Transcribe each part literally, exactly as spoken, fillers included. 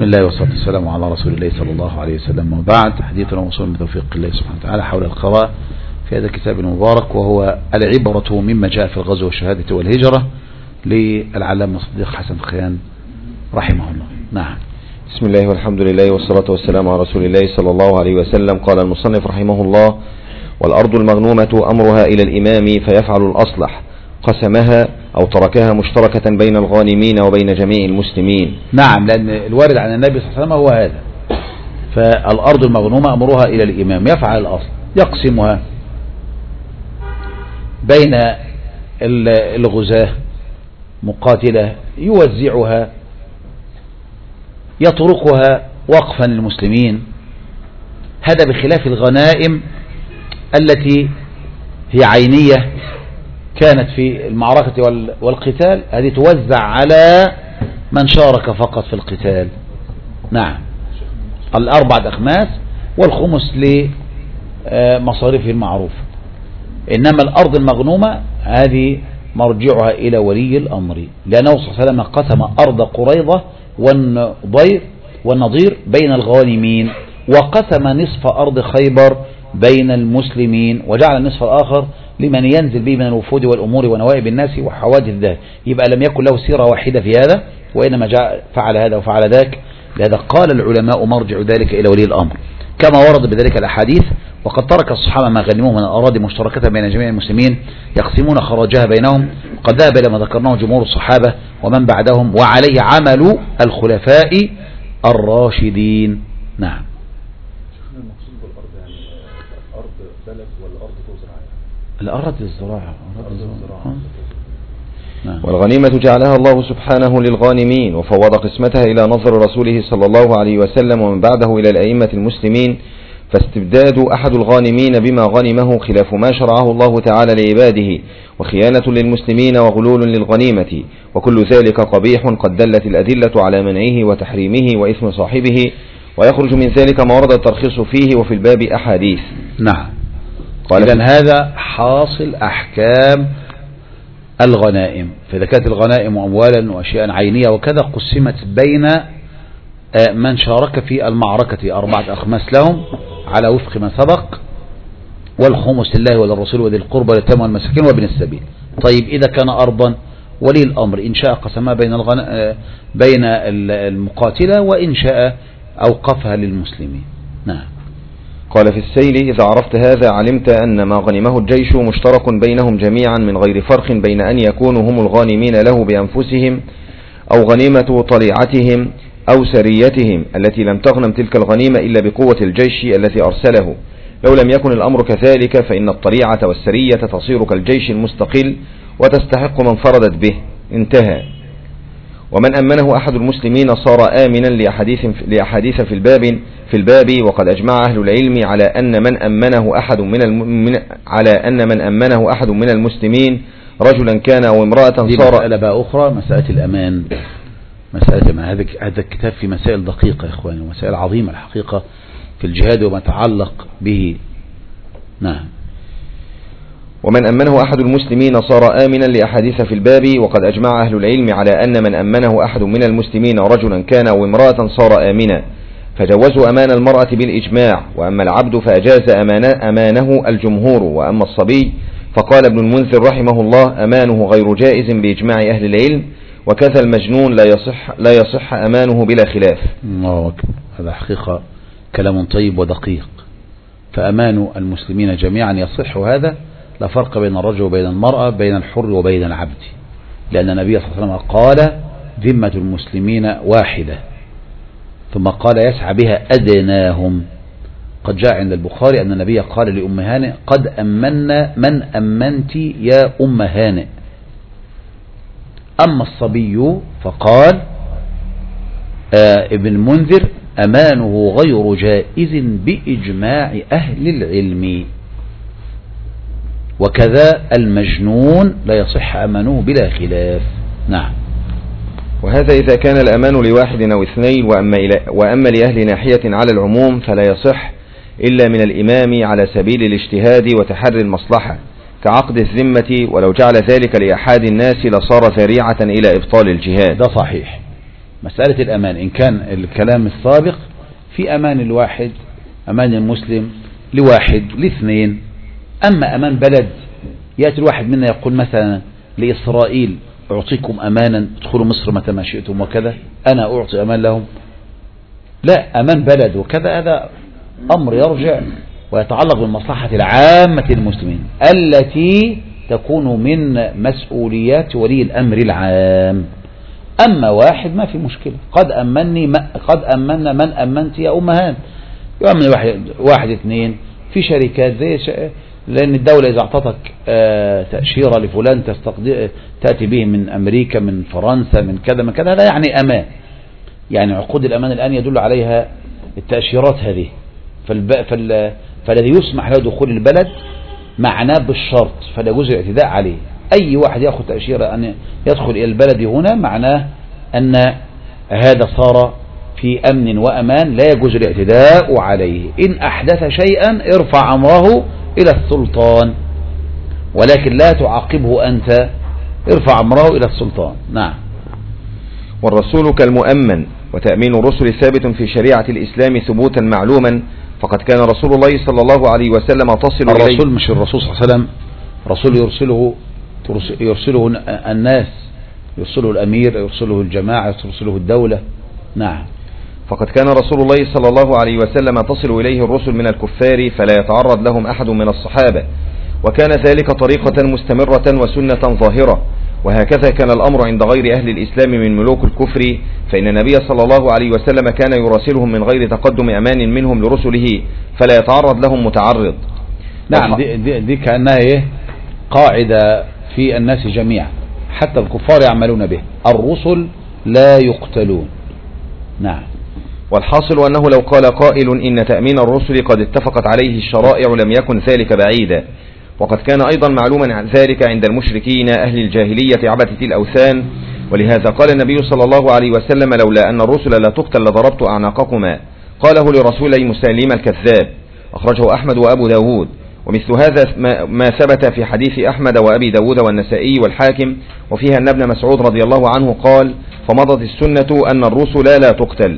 بسم الله والصلاة والسلام على رسول الله صلى الله عليه وسلم، وبعد. حديثنا موصول بتوفيق الله سبحانه وتعالى حول القراءة في هذا الكتاب المبارك، وهو العبرة مما جاء في الغزو والشهادة والهجرة للعلامة الصديق حسن خيان رحمه الله. نعم. بسم الله والحمد لله والصلاة والسلام على رسول الله صلى الله عليه وسلم. قال المصنف رحمه الله: والأرض المغنومة أمرها إلى الإمام فيفعل الأصلح، قسمها أو تركها مشتركة بين الغانمين وبين جميع المسلمين. نعم، لأن الوارد عن النبي صلى الله عليه وسلم هو هذا. فالأرض المغنومة أمرها إلى الإمام يفعل الأصل، يقسمها بين الغزاة مقاتلة، يوزعها، يطرقها وقفا للمسلمين. هذا بخلاف الغنائم التي هي عينية كانت في المعركة والقتال، هذه توزع على من شارك فقط في القتال. نعم، الأربعة أخماس والخمس لمصاريفه المعروفة. إنما الأرض المغنومة هذه مرجعها إلى ولي الأمر، لأنه صلى الله عليه وسلم قسم أرض قريظة والنضير والنضير بين الغانمين، وقسم نصف أرض خيبر بين المسلمين، وجعل النصف الآخر لمن ينزل به من الوفود والأمور ونوائب الناس وحوادث ذلك. يبقى لم يكن له سيرة واحدة في هذا، وإنما جاء فعل هذا وفعل ذاك. لهذا قال العلماء مرجع ذلك إلى ولي الأمر، كما ورد بذلك الأحاديث: وقد ترك الصحابة ما غنموه من الأراضي مشتركة بين جميع المسلمين يقسمون خراجها بينهم، قد ذهب إلى ما ذكرناه جمهور الصحابة ومن بعدهم، وعليه عمل الخلفاء الراشدين. نعم. الأرض الزراعة. والغنيمة جعلها الله سبحانه للغانمين، وفوض قسمتها إلى نظر رسوله صلى الله عليه وسلم ومن بعده إلى الأئمة المسلمين، فاستبداد أحد الغانمين بما غنمه خلاف ما شرعه الله تعالى لعباده، وخيانة للمسلمين وغلول للغنيمة، وكل ذلك قبيح قد دلت الأدلة على منعه وتحريمه وإثم صاحبه، ويخرج من ذلك ما ورد الترخيص فيه، وفي الباب أحاديث. نعم. إذن هذا حاصل أحكام الغنائم. فإذا كانت الغنائم أموالا وأشياء عينية وكذا، قسمت بين من شارك في المعركة أربعة أخماس لهم على وفق ما سبق، والخمس لله وللرسول وذي القربى واليتامى والمساكين وابن السبيل. طيب، إذا كان أرضا، ولي الأمر إن شاء قسمها بين الغنا... بين المقاتلة، وإن شاء أوقفها للمسلمين. نعم. قال في السيل: إذا عرفت هذا علمت أن ما غنمه الجيش مشترك بينهم جميعا من غير فرق بين أن يكونوا هم الغانمين له بأنفسهم، أو غنيمة طليعتهم أو سريتهم التي لم تغنم تلك الغنيمة إلا بقوة الجيش الذي أرسله. لو لم يكن الأمر كذلك فإن الطليعة والسرية تصير كالجيش المستقل وتستحق من فردت به. انتهى. ومن أمنه أحد المسلمين صار آمنا لأحاديث لأحاديث في الباب في الباب وقد أجمع أهل العلم على أن من أمنه أحد من الم... على أن من أمنه أحد من المسلمين رجلا كان أو امرأة صار. مسألة بقى أخرى، مسألة الأمان. مسألة ما هذا هذا الكتاب في مسائل دقيقة يا إخواني، ومسائل عظيمة الحقيقة في الجهاد وما تعلق به. نعم. ومن أمنه أحد المسلمين صار آمنا لأحاديث في الباب وقد أجمع أهل العلم على أن من أمنه أحد من المسلمين رجلا كان أو امرأة صار آمنا، فجوزوا أمان المرأة بالإجماع، وأما العبد فأجاز أمانه الجمهور، وأما الصبي فقال ابن المنذر رحمه الله: أمانه غير جائز بإجماع أهل العلم، وكذا المجنون لا يصح لا يصح أمانه بلا خلاف. الله أكبر. هذا حقيقة كلام طيب ودقيق. فأمان المسلمين جميعا يصح، هذا لا فرق بين الرجل وبين المرأة، بين الحر وبين العبد، لأن النبي صلى الله عليه وسلم قال: ذمة المسلمين واحدة، ثم قال: يسعى بها أدناهم. قد جاء عند البخاري أن النبي قال لأم هانئ: قد أمنا من أمنت يا أم هانئ. أما الصبي فقال آه ابن المنذر: أمانه غير جائز بإجماع أهل العلم، وكذا المجنون لا يصح أمانه بلا خلاف. نعم. وهذا إذا كان الأمان لواحد أو اثنين، وأما, وأما لأهل ناحية على العموم فلا يصح إلا من الإمام على سبيل الاجتهاد وتحري المصلحة، كعقد الذمة، ولو جعل ذلك لأحد الناس لصار ذريعة إلى إبطال الجهاد. ده صحيح. مسألة الأمان إن كان الكلام السابق في أمان الواحد، أمان المسلم لواحد لاثنين. أما أمان بلد، يأتي الواحد منا يقول مثلا لإسرائيل أعطيكم أمانا ادخلوا مصر متى ما شئتم وكذا، أنا أعطي أمان لهم؟ لا، أمان بلد وكذا هذا أمر يرجع ويتعلق بالمصلحة العامة للمسلمين التي تكون من مسؤوليات ولي الأمر العام. أما واحد ما في مشكلة، قد أمني قد أمنا من أمنت يا أمهات، يؤمن واحد, واحد اثنين في شركات زي ش... لأن الدولة إذا اعطتك آه تأشيرة لفلان تأتي به من أمريكا من فرنسا من كذا من كذا، هذا يعني أمان، يعني عقود الأمان الآن يدل عليها التأشيرات هذه. فالب... فال... فالذي يسمح له دخول البلد معناه بالشرط، فلا يجوز الاعتداء عليه. أي واحد يأخذ تأشيرة أن يدخل إلى البلد هنا معناه أن هذا صار في أمن وأمان لا يجوز الاعتداء عليه. إن أحدث شيئا ارفع أمره إلى السلطان، ولكن لا تعاقبه أنت، ارفع أمره إلى السلطان. نعم. والرسول كالمؤمن، وتأمين الرسل ثابت في شريعة الإسلام ثبوتا معلوما، فقد كان رسول الله صلى الله عليه وسلم تصل إليه. الرسول مش الرسول صلى الله عليه وسلم، رسول يرسله يرسله الناس، يرسله الأمير، يرسله الجماعة، يرسله الدولة. نعم. فقد كان رسول الله صلى الله عليه وسلم تصل إليه الرسل من الكفار فلا يتعرض لهم أحد من الصحابة، وكان ذلك طريقة مستمرة وسنة ظاهرة. وهكذا كان الأمر عند غير أهل الإسلام من ملوك الكفر، فإن النبي صلى الله عليه وسلم كان يراسلهم من غير تقدم أمان منهم لرسله، فلا يتعرض لهم متعرض. نعم. دي, دي, دي كأنها إيه؟ قاعدة في الناس جميعا، حتى الكفار يعملون به، الرسل لا يقتلون. نعم. والحاصل أنه لو قال قائل إن تأمين الرسل قد اتفقت عليه الشرائع لم يكن ذلك بعيدا. وقد كان أيضا معلوما ذلك عند المشركين أهل الجاهلية عبدة الأوثان، ولهذا قال النبي صلى الله عليه وسلم لولا أن الرسل لا تقتل لضربت أعناقكما، قاله لرسولي مسالم الكذاب، أخرجه أحمد وأبو داود. ومثل هذا ما ثبت في حديث أحمد وأبي داود والنسائي والحاكم، وفيها أن ابن مسعود رضي الله عنه قال فمضت السنة أن الرسل لا تقتل.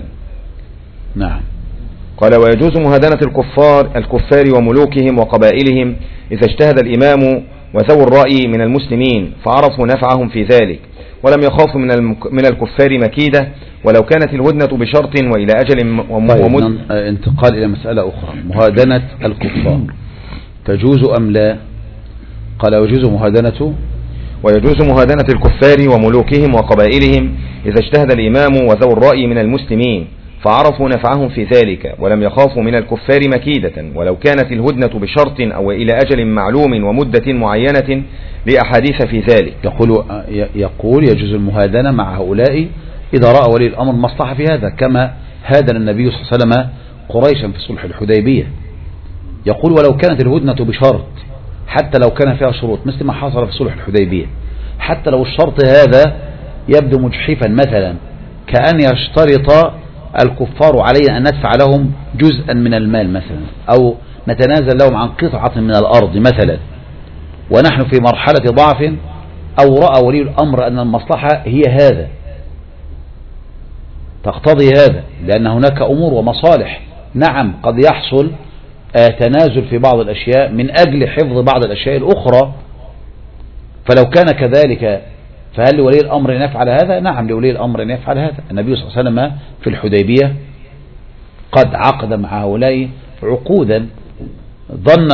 نعم. قال ويجوز مهادنة الكفار الكفار وملوكهم وقبائلهم إذا اجتهد الإمام وذو الرأي من المسلمين فعرفوا نفعهم في ذلك، ولم يخافوا من من الكفار مكيدة، ولو كانت الهدنة بشرط وإلى أجل ومد. انتقال إلى مسألة أخرى، مهادنة الكفار تجوز أم لا؟ قال ويجوز مهادنة ويجوز مهادنة الكفار وملوكهم وقبائلهم إذا اجتهد الإمام وذو الرأي من المسلمين فعرفوا نفعهم في ذلك، ولم يخافوا من الكفار مكيدة، ولو كانت الهدنة بشرط أو إلى أجل معلوم ومدة معينة لأحاديث في ذلك. يقول يقول يجوز المهادنة مع هؤلاء إذا رأى ولي الأمر مصلحة في هذا، كما هادن النبي صلى الله عليه وسلم قريشا في صلح الحديبية. يقول ولو كانت الهدنة بشرط، حتى لو كان فيها شروط مثل ما حصل في صلح الحديبية، حتى لو الشرط هذا يبدو مجحفا، مثلا كأن يشترط الكفار علينا أن ندفع لهم جزءا من المال مثلا، أو نتنازل لهم عن قطعة من الأرض مثلا، ونحن في مرحلة ضعف، أو رأى ولي الأمر أن المصلحة هي هذا تقتضي هذا، لأن هناك أمور ومصالح. نعم قد يحصل تنازل في بعض الأشياء من أجل حفظ بعض الأشياء الأخرى، فلو كان كذلك فهل لولي الأمر أن يفعل هذا؟ نعم لولي الأمر أن يفعل هذا. النبي صلى الله عليه وسلم في الحديبية قد عقد مع هؤلاء عقودا ظن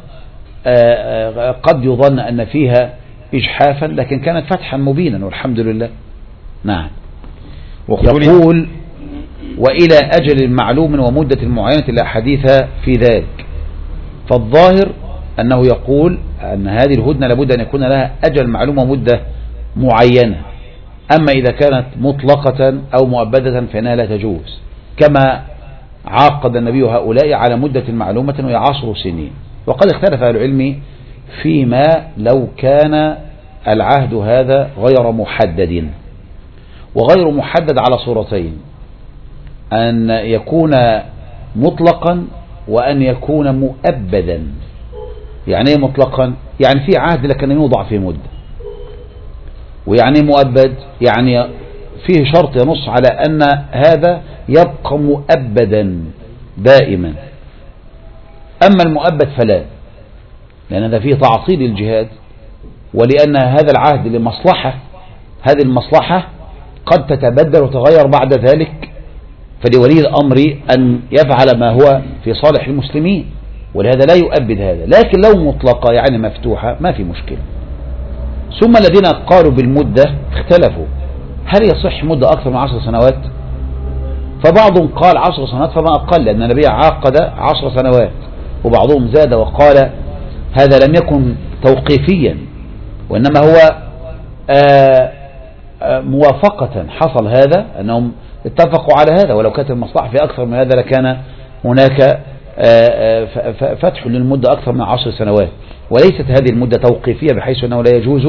قد يظن أن فيها إجحافا، لكن كانت فتحا مبينا والحمد لله. نعم. يقول وإلى أجل معلوم ومدة معينة لا حديث في ذلك، فالظاهر أنه يقول أن هذه الهدنة لابد أن يكون لها أجل معلوم ومدة معينة، أما إذا كانت مطلقة أو مؤبدة فإنها لا تجوز، كما عاقد النبي هؤلاء على مدة معلومة وهي عشر سنين. وقد اختلف أهل العلم فيما لو كان العهد هذا غير محدد، وغير محدد على صورتين، أن يكون مطلقا وأن يكون مؤبدا. يعني ايه مطلقا؟ يعني في عهد لكن يوضع في مدة، ويعني مؤبد يعني فيه شرط ينص على أن هذا يبقى مؤبدا دائما. أما المؤبد فلا، لأن هذا فيه تعطيل الجهاد، ولأن هذا العهد لمصلحة، هذه المصلحة قد تتبدل وتغير بعد ذلك، فلولي الأمر أن يفعل ما هو في صالح المسلمين، ولهذا لا يؤبد هذا. لكن لو مطلقة يعني مفتوحة ما في مشكلة. ثم الذين قالوا بالمدة اختلفوا، هل يصح مدة أكثر من عشر سنوات؟ فبعضهم قال عشر سنوات فما أقل، لأن النبي عاقد عشر سنوات، وبعضهم زاد وقال هذا لم يكن توقيفيا، وإنما هو آآ آآ موافقة، حصل هذا أنهم اتفقوا على هذا، ولو كانت المصلحة في أكثر من هذا لكان هناك فتح للمدة أكثر من عشر سنوات، وليست هذه المدة توقيفية بحيث أنه لا يجوز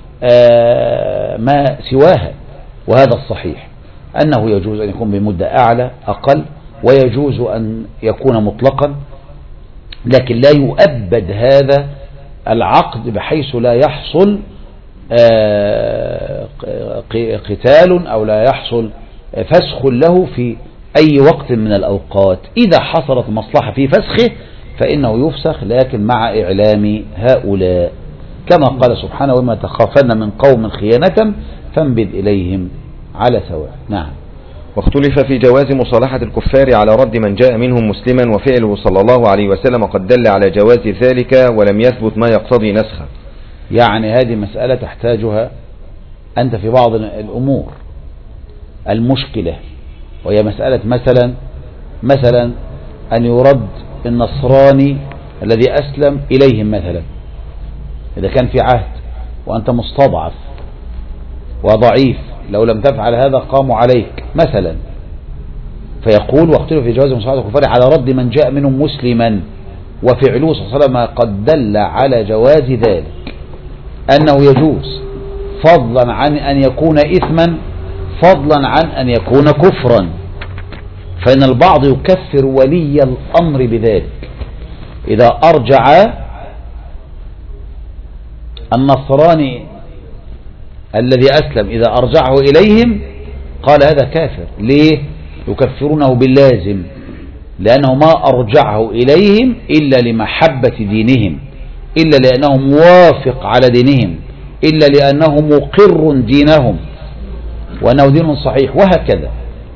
ما سواها. وهذا الصحيح أنه يجوز أن يكون بمدة أعلى أقل، ويجوز أن يكون مطلقا، لكن لا يؤبد هذا العقد بحيث لا يحصل قتال أو لا يحصل فسخ له في أي وقت من الأوقات. إذا حصلت مصلحة في فسخه فإنه يفسخ، لكن مع إعلام هؤلاء، كما قال سبحانه وما تخافن من قوم خيانة فانبذ إليهم على سواء. نعم. واختلف في جواز مصالحة الكفار على رد من جاء منهم مسلما، وفعله صلى الله عليه وسلم قد دل على جواز ذلك ولم يثبت ما يقتضي نسخه. يعني هذه مسألة تحتاجها أنت في بعض الأمور المشكلة، وهي مسألة مثلا مثلا أن يرد النصراني الذي أسلم إليهم مثلا، إذا كان في عهد وأنت مستضعف وضعيف، لو لم تفعل هذا قاموا عليك مثلا، فيقول واختلف في جواز مصالحة الكفار على رد من جاء منهم مسلما، وفعله صلى الله عليه وسلم قد دل على جواز ذلك، أنه يجوز فضلا عن أن يكون إثما، فضلا عن أن يكون كفرا، فإن البعض يكفر ولي الأمر بذلك. إذا أرجع النصراني الذي أسلم، إذا أرجعه إليهم قال هذا كافر. ليه؟ يكفرونه باللازم، لأنه ما أرجعه إليهم إلا لمحبة دينهم، إلا لأنه موافق على دينهم، إلا لأنه مقر دينهم وأنه دين صحيح، وهكذا.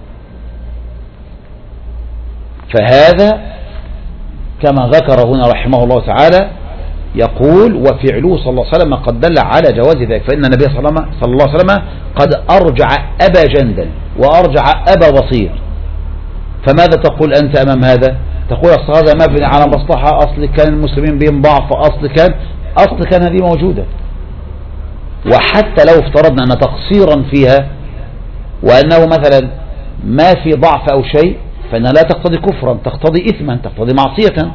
فهذا كما ذكر هنا رحمه الله تعالى يقول وفعله صلى الله عليه وسلم قد دل على جواز ذلك، فإن النبي صلى الله عليه وسلم قد أرجع أبا جندل وأرجع أبا بصير. فماذا تقول أنت أمام هذا؟ تقول أصل هذا مبني على مصلحة، أصل كان المسلمين بهم ضعف، أصل كان أصل كان هذه موجودة. وحتى لو افترضنا أن تقصيرا فيها وأنه مثلا ما في ضعف أو شيء، فإنها لا تقتضي كفرا، تقتضي إثما، تقتضي معصية،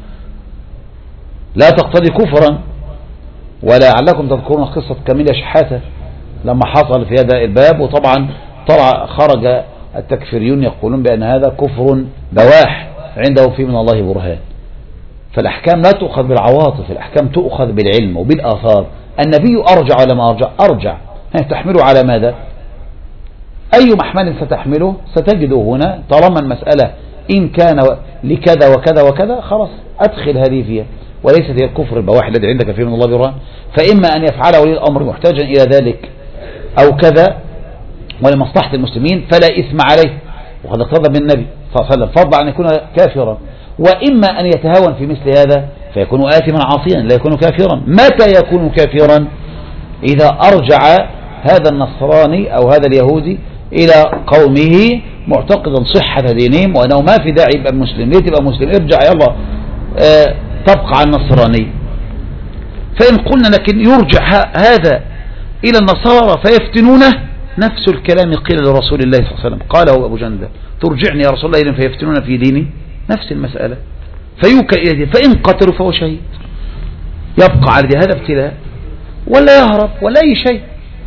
لا تقتضي كفرا. ولعلكم تذكرون قصة كاميليا شحاتة لما حصل في هذا الباب، وطبعا طلع خرج التكفيريون يقولون بأن هذا كفر بواح عنده فيه من الله برهان. فالأحكام لا تؤخذ بالعواطف، الأحكام تؤخذ بالعلم وبالآثار. النبي أرجع ولا ما أرجع؟ أرجع. تحمله على ماذا؟ أي محمل ستحمله ستجده هنا، طالما المسألة إن كان لكذا وكذا وكذا خلاص أدخل هذه فيها، وليست هي الكفر البواح الذي عندك فيه من الله برهان. فإما أن يفعله ولي الأمر محتاجا إلى ذلك أو كذا ولمصلحة المسلمين فلا إثم عليه، وقد اقتضى بالنبي صلى الله عليه وسلم فضل أن يكون كافرا. وإما أن يتهاون في مثل هذا فيكون آثما عاصيا لا يكون كافرا. متى يكون كافرا؟ إذا أرجع هذا النصراني أو هذا اليهودي إلى قومه معتقدا صحة دينهم وأنه ما في داعي يبقى مسلم. ليه تبقى مسلم؟ ارجع يلا اه تبقى عن النصراني. فإن قلنا لكن يرجع هذا إلى النصارى فيفتنونه، نفس الكلام قيل لرسول الله صلى الله عليه وسلم، قاله أبو جندل ترجعني يا رسول الله فيفتنون في ديني، نفس المسألة. فيوكل إلى دين، فإن قتلوا فهو شهيد، يبقى على دين. هذا ابتلاء، ولا يهرب ولا أي شيء،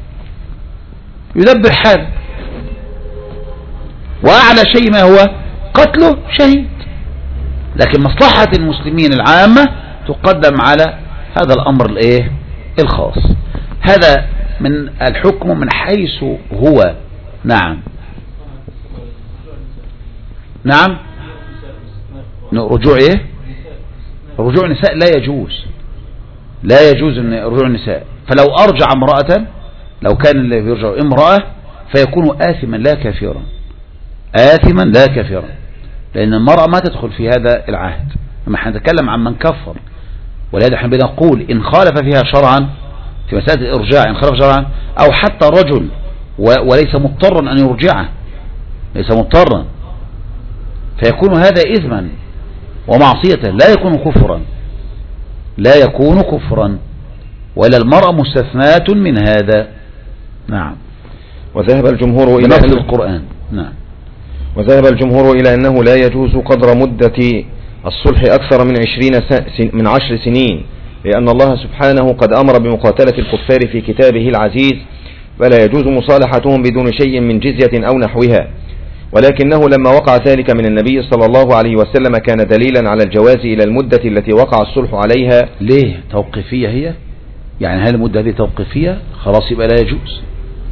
يدبر حاله، وأعلى شيء ما هو قتله شهيد. لكن مصلحة المسلمين العامة تقدم على هذا الأمر الايه الخاص. هذا من الحكم من حيث هو نعم نعم رجوع ايه رجوع النساء لا يجوز لا يجوز ان رجوع النساء. فلو ارجع امرأة لو كان اللي بيرجع امرأة فيكون آثما لا كافرا آثما لا كافرا لأن المرأة ما تدخل في هذا العهد. اما احنا نتكلم عن من كفر ولهذا احنا بنقول ان خالف فيها شرعا في مسألة الارجاع ان خالف شرعا او حتى رجل وليس مضطرا ان يرجعه ليس مضطرا فيكون هذا إثما ومعصية لا يكون كفرا لا يكون كفرا ولا المرأة مستثناة من هذا. نعم. وذهب الجمهور إلى أن القرآن نعم وذهب الجمهور إلى أنه لا يجوز قدر مدة الصلح أكثر من عشرين من عشر سنين لأن الله سبحانه قد أمر بمقاتلة الكفار في كتابه العزيز فلا يجوز مصالحتهم بدون شيء من جزية أو نحوها. ولكنه لما وقع ذلك من النبي صلى الله عليه وسلم كان دليلا على الجواز إلى المدة التي وقع الصلح عليها. ليه توقيفية هي يعني هل المدة هذه توقيفية خلاص يبقى لا يجوز.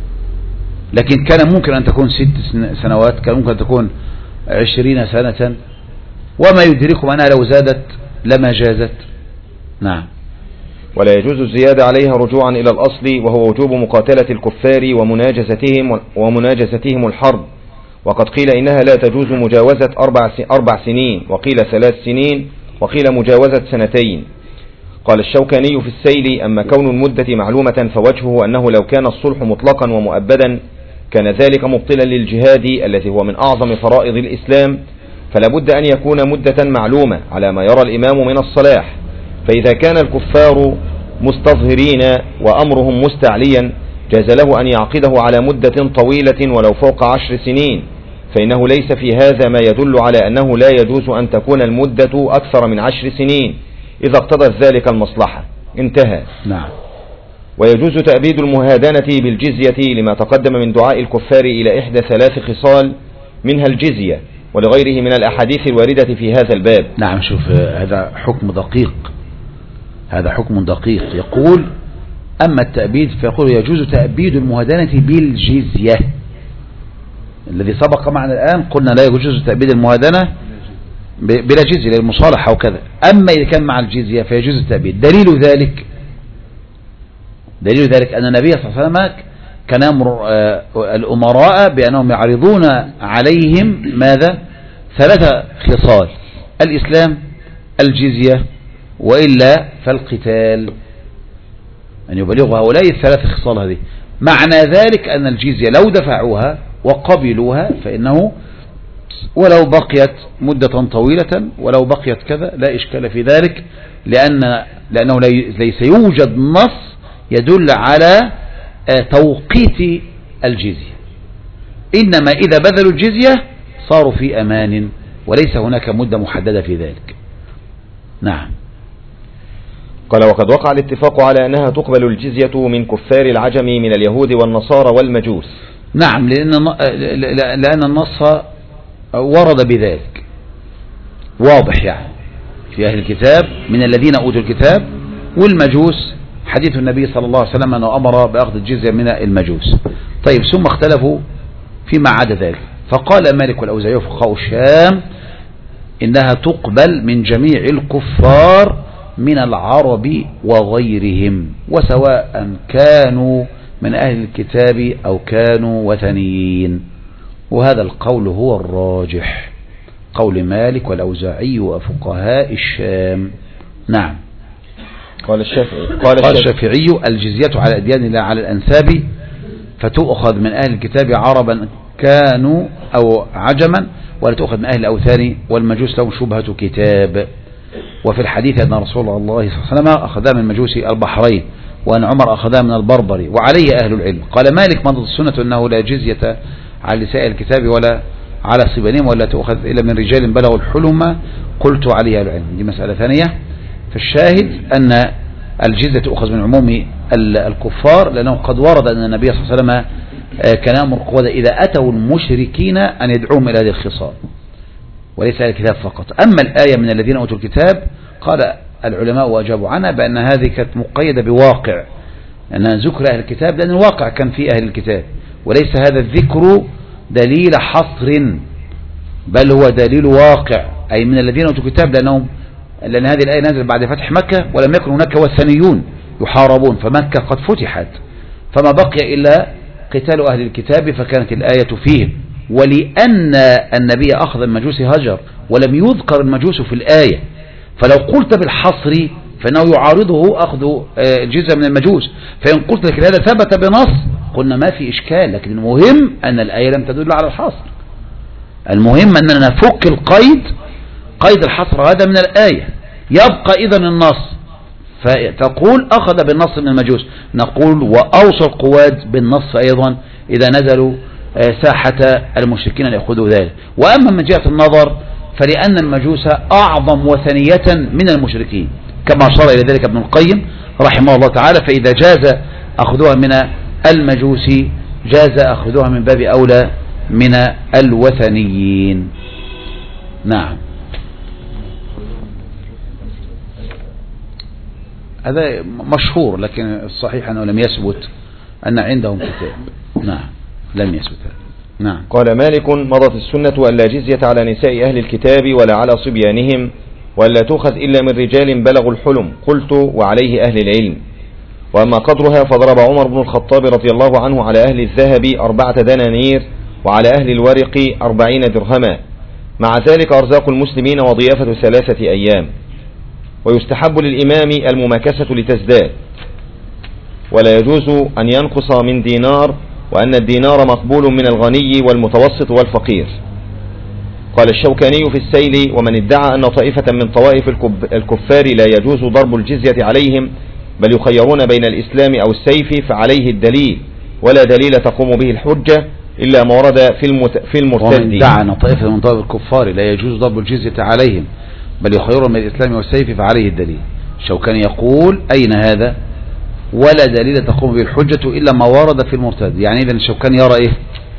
لكن كان ممكن أن تكون ست سنوات كان ممكن أن تكون عشرين سنة وما يدركم أنها لو زادت لما جازت. نعم. ولا يجوز الزيادة عليها رجوعا إلى الأصل وهو وجوب مقاتلة الكفار ومناجزتهم ومناجزتهم الحرب. وقد قيل إنها لا تجوز مجاوزة أربع, أربع سنين وقيل ثلاث سنين وقيل مجاوزة سنتين. قال الشوكاني في السيل أما كون المدة معلومة فوجهه أنه لو كان الصلح مطلقا ومؤبدا كان ذلك مبطلا للجهاد الذي هو من أعظم فرائض الإسلام فلا بد أن يكون مدة معلومة على ما يرى الإمام من الصلاح. فإذا كان الكفار مستظهرين وأمرهم مستعليا جاز له أن يعقده على مدة طويلة ولو فوق عشر سنين فإنه ليس في هذا ما يدل على أنه لا يجوز أن تكون المدة أكثر من عشر سنين إذا اقتضت ذلك المصلحة. انتهى. نعم. ويجوز تأبيد المهادنة بالجزية لما تقدم من دعاء الكفار إلى إحدى ثلاث خصال منها الجزية ولغيره من الأحاديث الواردة في هذا الباب. نعم. شوف هذا حكم دقيق هذا حكم دقيق يقول أما التأبيد فيقول يجوز تأبيد المهادنة بالجزية الذي سبق معنا الآن قلنا لا يجوز تأبيد المهادنة بلا جزية للمصالحة وكذا. أما إذا كان مع الجزية فيجوز التأبيد. دليل ذلك دليل ذلك أن النبي صلى الله عليه وسلم كان يأمر الأمراء بأنهم يعرضون عليهم ماذا ثلاثة خصال الإسلام الجزية وإلا فالقتال أن يبلغوا هؤلاء الثلاث خصال هذه. معنى ذلك أن الجزية لو دفعوها وقبلوها فإنه ولو بقيت مدة طويلة ولو بقيت كذا لا إشكال في ذلك لأن لأنه ليس يوجد نص يدل على توقيت الجزية إنما إذا بذلوا الجزية صاروا في أمان وليس هناك مدة محددة في ذلك. نعم. قال وقد وقع الاتفاق على أنها تقبل الجزية من كفار العجم من اليهود والنصارى والمجوس. نعم لأن لأن النص ورد بذلك واضح يعني في أهل الكتاب من الذين أوتوا الكتاب والمجوس حديث النبي صلى الله عليه وسلم أنه أمر بأخذ الجزية من المجوس. طيب ثم اختلفوا فيما عدا ذلك فقال مالك والأوزاعي وفقهاء الشام إنها تقبل من جميع الكفار من العرب وغيرهم وسواء كانوا من أهل الكتاب أو كانوا وثنيين. وهذا القول هو الراجح قول مالك والأوزاعي وفقهاء الشام. نعم. قال الشافعي قال, قال الشافعي الجزية على أديان الله على الأنساب فتؤخذ من أهل الكتاب عربا كانوا أو عجما ولا تؤخذ من أهل الأوثان والمجوس لهم شبهة كتاب. وفي الحديث أن رسول الله صلى الله عليه وسلم أخذها من مجوس البحرين وأن عمر أخذها من البربري وعليه أهل العلم. قال مالك مضت السنة أنه لا جزية على نساء الكتاب ولا على صبيانهم ولا تؤخذ إلا من رجال بلغوا الحلم قلت عليه العلم. دي مسألة ثانية. فالشاهد أن الجزية تؤخذ من عموم الكفار لأنه قد ورد أن النبي صلى الله عليه وسلم كان يأمر قوة إذا أتوا المشركين أن يدعوهم إلى هذه الخصال وليس أهل الكتاب فقط. أما الآية من الذين أوتوا الكتاب قال العلماء وأجابوا عنها بأن هذه كانت مقيدة بواقع أنها ذكر أهل الكتاب لأن الواقع كان في أهل الكتاب وليس هذا الذكر دليل حصر، بل هو دليل واقع، أي من الذين أوتوا الكتاب، لأنهم لأن هذه الآية نزلت بعد فتح مكة، ولم يكن هناك وثنيون يحاربون، فمكة قد فتحت، فما بقي إلا قتال أهل الكتاب، فكانت الآية فيهم. ولأن النبي أخذ المجوس هجر، ولم يذكر المجوس في الآية، فلو قلت بالحصر فإنه يعارضه أخذ الجزء من المجوس، فإن قلت لك هذا ثبت بنص قلنا ما في إشكال، لكن المهم أن الآية لم تدل على الحصر. المهم أننا نفك القيد، قيد الحصر هذا من الآية، يبقى إذن النص، فتقول أخذ بالنص من المجوس، نقول وأوصى القواد بالنص أيضا إذا نزلوا ساحة المشركين ليأخذوا ذلك. وأما من جهة النظر فلأن المجوس أعظم وثنية من المشركين، كما أشار إلى ذلك ابن القيم رحمه الله تعالى، فإذا جاز أخذوها من المجوس جاز أخذوها من باب أولى من الوثنيين. نعم، هذا مشهور، لكن الصحيح أنه لم يثبت أن عندهم كتاب. نعم، لم يثبت هذا. نعم. قال مالك: مضت السنة ألا جزية على نساء أهل الكتاب ولا على صبيانهم، ولا تؤخذ إلا من رجال بلغوا الحلم. قلت: وعليه أهل العلم. وأما قدرها فضرب عمر بن الخطاب رضي الله عنه على أهل الذهب أربعة دنانير، وعلى أهل الورق أربعين درهما، مع ذلك أرزاق المسلمين وضيافة ثلاثة أيام. ويستحب للإمام المماكسة لتزداد، ولا يجوز أن ينقص من دينار، وأن الدينار مقبول من الغني والمتوسط والفقير. قال الشوكاني في السيل: ومن ادعى أن طائفة من طوائف الكفار لا يجوز ضرب الجزية عليهم بل يخيرون بين الإسلام أو السيف فعليه الدليل، ولا دليل تقوم به الحجة إلا ما ورد في المرتد. ومن ادعى أن طائفة من طوائف الكفار لا يجوز ضرب الجزية عليهم بل يخيرون بين الإسلام والسيف فعليه الدليل. الشوكاني يقول: أين هذا؟ ولا دليل تقوم به الحجة إلا ما ورد في المرتد. يعني إذن الشوكاني يرى إيه؟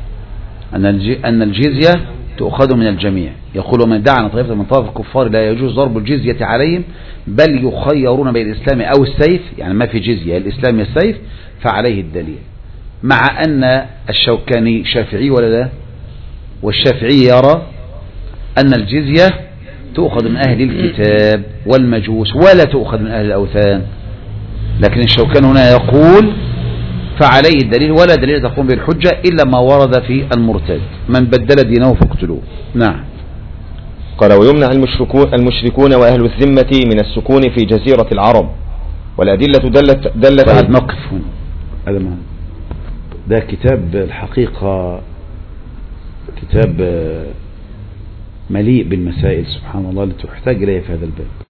أن الجزية تؤخذ من الجميع. يقول: من ادعى أن طائفة من طوائف الكفار لا يجوز ضرب الجزية عليهم بل يخيرون بين الإسلام أو السيف، يعني ما في جزية، الإسلام والسيف، فعليه الدليل. مع أن الشوكاني شافعي ولا لا؟ والشافعي يرى أن الجزية تؤخذ من أهل الكتاب والمجوس ولا تؤخذ من أهل الأوثان، لكن الشوكاني هنا يقول فعليه الدليل ولا دليل تقوم به الحجة إلا ما ورد في المرتد، من بدل دينه فاقتلوه. نعم. قال: ويمنع المشركون, المشركون وأهل الذمة من السكون في جزيرة العرب، والأدلة دلت دلت بعد نقف هنا. هذا ما ده كتاب الحقيقة، كتاب مليء بالمسائل سبحان الله التي تحتاج إليها في هذا الباب.